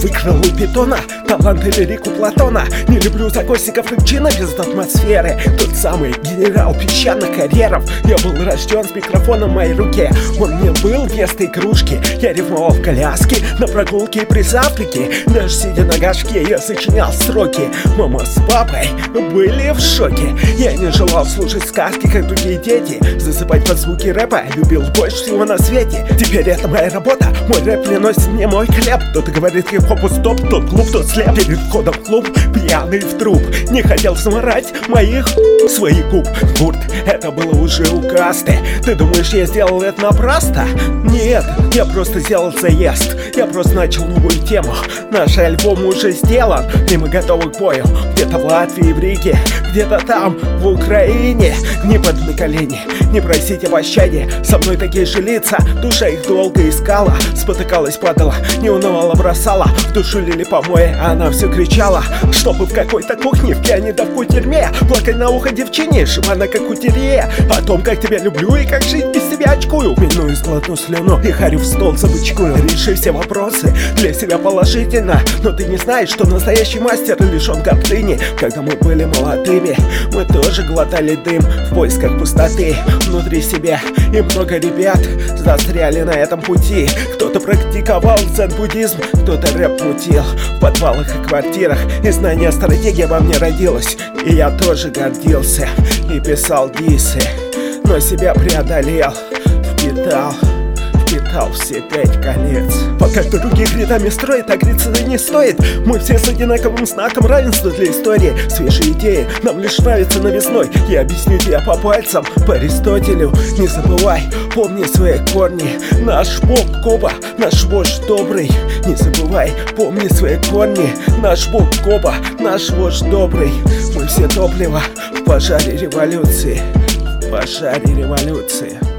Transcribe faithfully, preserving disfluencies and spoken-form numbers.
выкрал у питона талант и лирику Платона. Не люблю закосиков и джина без атмосферы. Тот самый генерал песчаных карьеров. Я был рожден с микрофоном в моей руке. Он мне был вместо игрушки. Я рифмовал в коляске, на прогулке и при завтраке. Даже сидя на горшке, я сочинял строки. Мама с папой были в шоке. Я не желал слушать сказки, как другие дети. Засыпать под звуки рэпа любил больше всего на свете. Теперь это моя работа, мой рэп приносит мне мой хлеб. Кто-то говорит хип-хопу стоп, тот глуп, тот слеп. Перед входом в клуб пьяный в труп. Не хотел сморать моих своих губ. Бурт, это было уже у касты. Ты думаешь, я сделал это напрасно? Нет, я просто сделал заезд. Я просто начал новую тему. Наш альбом уже сделан, и мы готовы к бою. Где-то в Латвии, в Риге, где-то там, в Украине. Не под на колени, не просите пощаде. Со мной такие же лица, душа их долго искала. Спотыкалась, падала, не унывала, бросала. В душу лили помои, а она все кричала, чтобы в какой-то кухне, в пьяне да в тюрьме плакать на ухо девчине, шибана как кутерье. О том, как тебя люблю и как жить без тебя очкую. Миную сглотну слюну и харю в стол забычкую. Реши все вопросы для себя положительно. Но ты не знаешь, что настоящий мастер лишен гордыни. Когда мы были молодыми, мы тоже глотали дым в поисках пустоты внутри себя. И много ребят застряли на этом пути. Кто-то практиковал дзен-буддизм, кто-то рэп мутил в подвалах и квартирах. И знание стратегии во мне родилось, и я тоже гордился и писал дисы, но себя преодолел, впитал Впитал все пять колец. Пока других рядами строит, а гриться не стоит. Мы все с одинаковым знаком равенства для истории. Свежие идеи нам лишь нравятся новизной. Я объясню тебе по пальцам, по Аристотелю. Не забывай, помни свои корни. Наш бог Коба, наш вождь добрый. Не забывай, помни свои корни. Наш бог Коба, наш вождь добрый. Мы все топливо в пожаре революции. В пожаре революции.